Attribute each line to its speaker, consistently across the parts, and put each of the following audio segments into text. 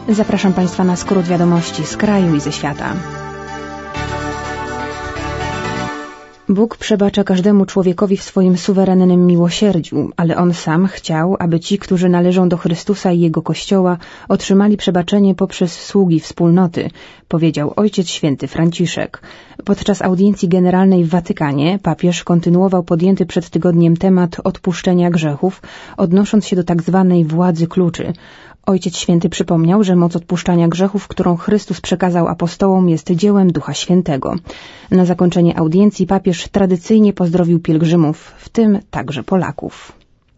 Speaker 1: Zapraszam Państwa na skrót wiadomości z kraju i ze świata. Bóg przebacza każdemu człowiekowi w swoim suwerennym miłosierdziu, ale On sam chciał, aby ci, którzy należą do Chrystusa i Jego Kościoła, otrzymali przebaczenie poprzez sługi wspólnoty, powiedział Ojciec Święty Franciszek. Podczas audiencji generalnej w Watykanie papież kontynuował podjęty przed tygodniem temat odpuszczenia grzechów, odnosząc się do tak zwanej władzy kluczy. Ojciec Święty przypomniał, że moc odpuszczania grzechów, którą Chrystus przekazał apostołom, jest dziełem Ducha Świętego. Na zakończenie audiencji papież tradycyjnie pozdrowił pielgrzymów, w tym także Polaków.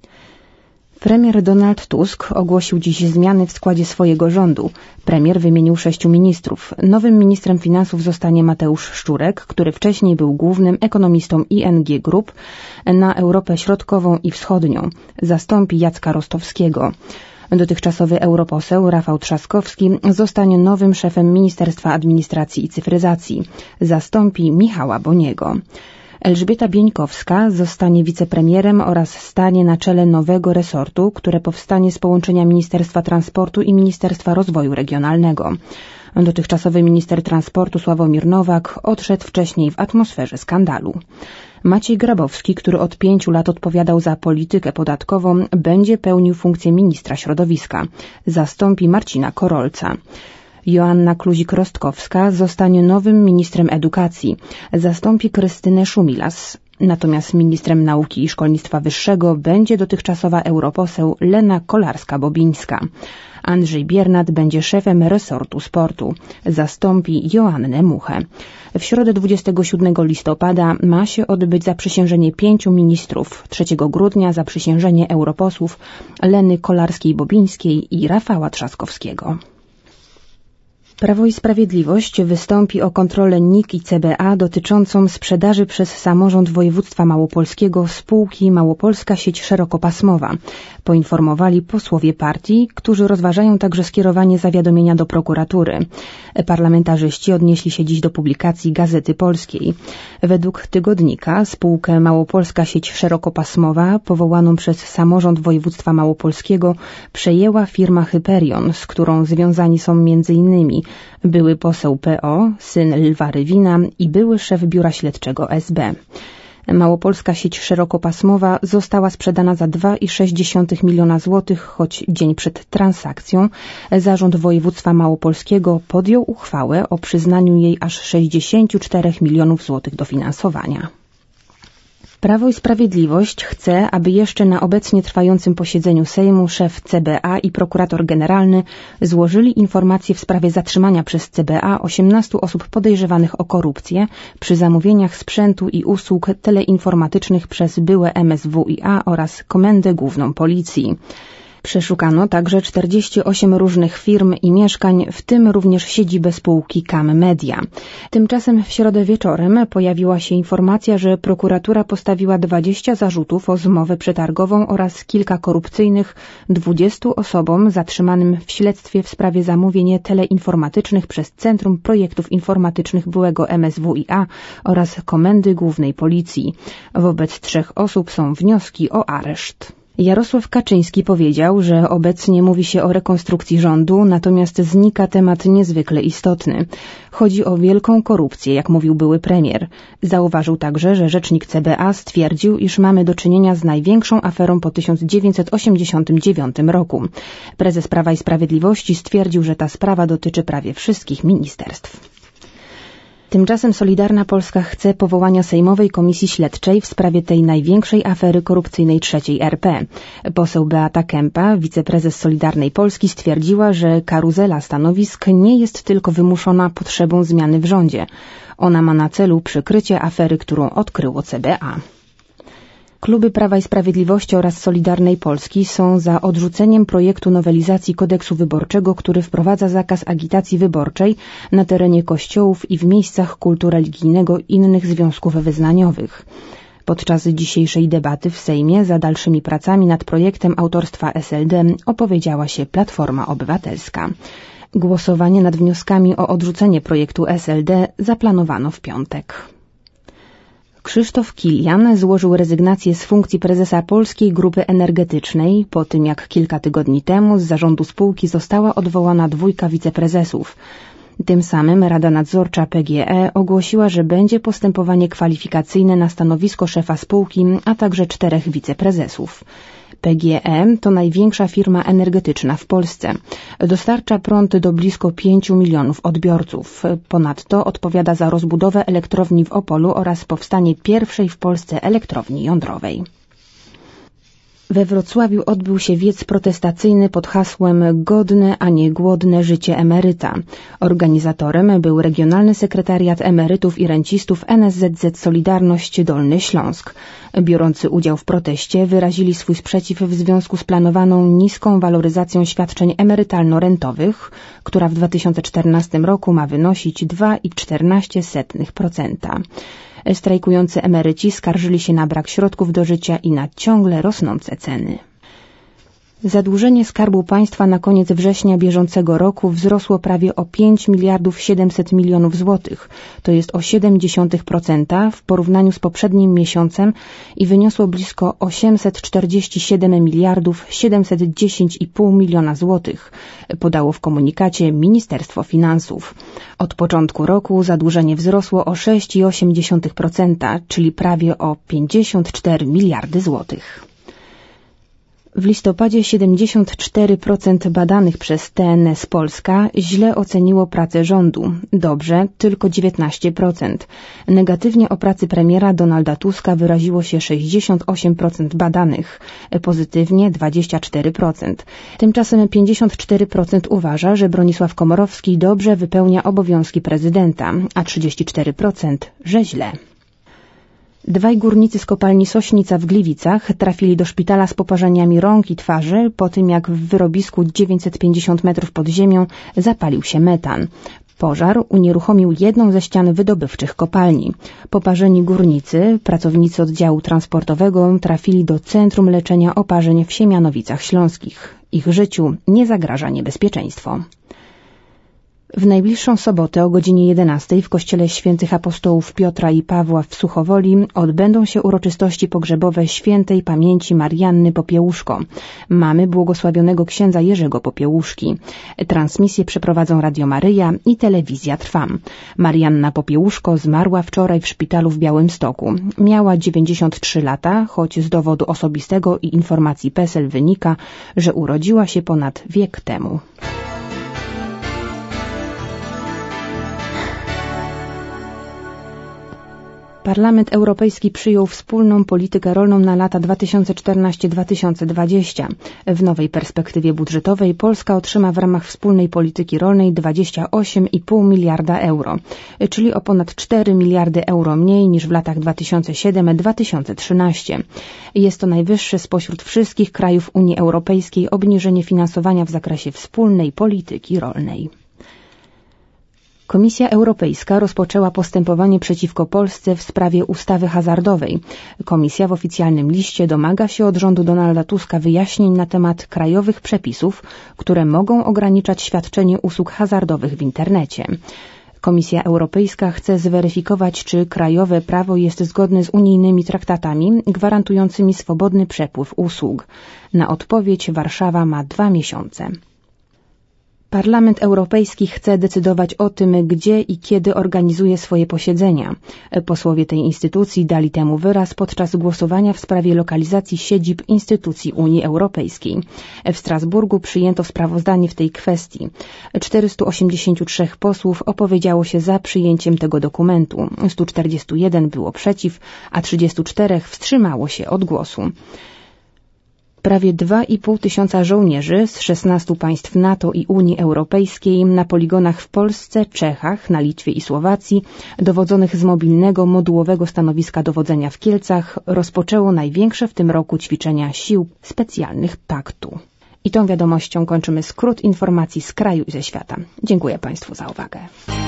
Speaker 1: Premier Donald Tusk ogłosił dziś zmiany w składzie swojego rządu. Premier wymienił 6 ministrów. Nowym ministrem finansów zostanie Mateusz Szczurek, który wcześniej był głównym ekonomistą ING Group na Europę Środkową i Wschodnią. Zastąpi Jacka Rostowskiego. Dotychczasowy europoseł Rafał Trzaskowski zostanie nowym szefem Ministerstwa Administracji i Cyfryzacji. Zastąpi Michała Boniego. Elżbieta Bieńkowska zostanie wicepremierem oraz stanie na czele nowego resortu, które powstanie z połączenia Ministerstwa Transportu i Ministerstwa Rozwoju Regionalnego. Dotychczasowy minister transportu Sławomir Nowak odszedł wcześniej w atmosferze skandalu. Maciej Grabowski, który od 5 lat odpowiadał za politykę podatkową, będzie pełnił funkcję ministra środowiska. Zastąpi Marcina Korolca. Joanna Kluzik-Rostkowska zostanie nowym ministrem edukacji. Zastąpi Krystynę Szumilas. Natomiast ministrem nauki i szkolnictwa wyższego będzie dotychczasowa europoseł Lena Kolarska-Bobińska. Andrzej Biernat będzie szefem resortu sportu. Zastąpi Joannę Muchę. W środę 27 listopada ma się odbyć zaprzysiężenie 5 ministrów. 3 grudnia zaprzysiężenie europosłów Leny Kolarskiej-Bobińskiej i Rafała Trzaskowskiego. Prawo i Sprawiedliwość wystąpi o kontrolę NIK i CBA dotyczącą sprzedaży przez samorząd województwa małopolskiego spółki Małopolska Sieć Szerokopasmowa, poinformowali posłowie partii, którzy rozważają także skierowanie zawiadomienia do prokuratury. Parlamentarzyści odnieśli się dziś do publikacji Gazety Polskiej. Według tygodnika spółkę Małopolska Sieć Szerokopasmowa, powołaną przez samorząd województwa małopolskiego, przejęła firma Hyperion, z którą związani są m.in. były poseł PO, syn Lwa Rywina i były szef biura śledczego SB. Małopolska Sieć Szerokopasmowa została sprzedana za 2,6 miliona złotych, choć dzień przed transakcją Zarząd Województwa Małopolskiego podjął uchwałę o przyznaniu jej aż 64 milionów złotych dofinansowania. Prawo i Sprawiedliwość chce, aby jeszcze na obecnie trwającym posiedzeniu Sejmu szef CBA i prokurator generalny złożyli informacje w sprawie zatrzymania przez CBA 18 osób podejrzewanych o korupcję przy zamówieniach sprzętu i usług teleinformatycznych przez byłe MSWiA oraz Komendę Główną Policji. Przeszukano także 48 różnych firm i mieszkań, w tym również siedzibę spółki KAM Media. Tymczasem w środę wieczorem pojawiła się informacja, że prokuratura postawiła 20 zarzutów o zmowę przetargową oraz kilka korupcyjnych 20 osobom zatrzymanym w śledztwie w sprawie zamówień teleinformatycznych przez Centrum Projektów Informatycznych byłego MSWiA oraz Komendy Głównej Policji. Wobec 3 osób są wnioski o areszt. Jarosław Kaczyński powiedział, że obecnie mówi się o rekonstrukcji rządu, natomiast znika temat niezwykle istotny. Chodzi o wielką korupcję, jak mówił były premier. Zauważył także, że rzecznik CBA stwierdził, iż mamy do czynienia z największą aferą po 1989 roku. Prezes Prawa i Sprawiedliwości stwierdził, że ta sprawa dotyczy prawie wszystkich ministerstw. Tymczasem Solidarna Polska chce powołania Sejmowej Komisji Śledczej w sprawie tej największej afery korupcyjnej III RP. Poseł Beata Kempa, wiceprezes Solidarnej Polski, stwierdziła, że karuzela stanowisk nie jest tylko wymuszona potrzebą zmiany w rządzie. Ona ma na celu przykrycie afery, którą odkryło CBA. Kluby Prawa i Sprawiedliwości oraz Solidarnej Polski są za odrzuceniem projektu nowelizacji kodeksu wyborczego, który wprowadza zakaz agitacji wyborczej na terenie kościołów i w miejscach kultu religijnego innych związków wyznaniowych. Podczas dzisiejszej debaty w Sejmie za dalszymi pracami nad projektem autorstwa SLD opowiedziała się Platforma Obywatelska. Głosowanie nad wnioskami o odrzucenie projektu SLD zaplanowano w piątek. Krzysztof Kilian złożył rezygnację z funkcji prezesa Polskiej Grupy Energetycznej po tym, jak kilka tygodni temu z zarządu spółki została odwołana 2 wiceprezesów. Tym samym Rada Nadzorcza PGE ogłosiła, że będzie postępowanie kwalifikacyjne na stanowisko szefa spółki, a także 4 wiceprezesów. PGE to największa firma energetyczna w Polsce. Dostarcza prąd do blisko 5 milionów odbiorców. Ponadto odpowiada za rozbudowę elektrowni w Opolu oraz powstanie pierwszej w Polsce elektrowni jądrowej. We Wrocławiu odbył się wiec protestacyjny pod hasłem Godne, a nie głodne życie emeryta. Organizatorem był Regionalny Sekretariat Emerytów i Rencistów NSZZ Solidarność Dolny Śląsk. Biorący udział w proteście wyrazili swój sprzeciw w związku z planowaną niską waloryzacją świadczeń emerytalno-rentowych, która w 2014 roku ma wynosić 2,14%. Strajkujący emeryci skarżyli się na brak środków do życia i na ciągle rosnące ceny. Zadłużenie Skarbu Państwa na koniec września bieżącego roku wzrosło prawie o 5 miliardów 700 milionów złotych, to jest o 0,7% w porównaniu z poprzednim miesiącem i wyniosło blisko 847 miliardów 710,5 miliona złotych, podało w komunikacie Ministerstwo Finansów. Od początku roku zadłużenie wzrosło o 6,8%, czyli prawie o 54 miliardy złotych. W listopadzie 74% badanych przez TNS Polska źle oceniło pracę rządu. Dobrze tylko 19%. Negatywnie o pracy premiera Donalda Tuska wyraziło się 68% badanych. Pozytywnie 24%. Tymczasem 54% uważa, że Bronisław Komorowski dobrze wypełnia obowiązki prezydenta, a 34% że źle. 2 górnicy z kopalni Sośnica w Gliwicach trafili do szpitala z poparzeniami rąk i twarzy po tym, jak w wyrobisku 950 metrów pod ziemią zapalił się metan. Pożar unieruchomił jedną ze ścian wydobywczych kopalni. Poparzeni górnicy, pracownicy oddziału transportowego, trafili do Centrum Leczenia Oparzeń w Siemianowicach Śląskich. Ich życiu nie zagraża niebezpieczeństwo. W najbliższą sobotę o godzinie 11 w kościele świętych apostołów Piotra i Pawła w Suchowoli odbędą się uroczystości pogrzebowe świętej pamięci Marianny Popiełuszko, mamy błogosławionego księdza Jerzego Popiełuszki. Transmisję przeprowadzą Radio Maryja i Telewizja Trwam. Marianna Popiełuszko zmarła wczoraj w szpitalu w Białymstoku. Miała 93 lata, choć z dowodu osobistego i informacji PESEL wynika, że urodziła się ponad wiek temu. Parlament Europejski przyjął wspólną politykę rolną na lata 2014-2020. W nowej perspektywie budżetowej Polska otrzyma w ramach wspólnej polityki rolnej 28,5 miliarda euro, czyli o ponad 4 miliardy euro mniej niż w latach 2007-2013. Jest to najwyższe spośród wszystkich krajów Unii Europejskiej obniżenie finansowania w zakresie wspólnej polityki rolnej. Komisja Europejska rozpoczęła postępowanie przeciwko Polsce w sprawie ustawy hazardowej. Komisja w oficjalnym liście domaga się od rządu Donalda Tuska wyjaśnień na temat krajowych przepisów, które mogą ograniczać świadczenie usług hazardowych w internecie. Komisja Europejska chce zweryfikować, czy krajowe prawo jest zgodne z unijnymi traktatami gwarantującymi swobodny przepływ usług. Na odpowiedź Warszawa ma 2 miesiące. Parlament Europejski chce decydować o tym, gdzie i kiedy organizuje swoje posiedzenia. Posłowie tej instytucji dali temu wyraz podczas głosowania w sprawie lokalizacji siedzib instytucji Unii Europejskiej. W Strasburgu przyjęto sprawozdanie w tej kwestii. 483 posłów opowiedziało się za przyjęciem tego dokumentu. 141 było przeciw, a 34 wstrzymało się od głosu. Prawie 2,5 tysiąca żołnierzy z 16 państw NATO i Unii Europejskiej na poligonach w Polsce, Czechach, na Litwie i Słowacji, dowodzonych z mobilnego, modułowego stanowiska dowodzenia w Kielcach, rozpoczęło największe w tym roku ćwiczenia sił specjalnych paktu. I tą wiadomością kończymy skrót informacji z kraju i ze świata. Dziękuję Państwu za uwagę.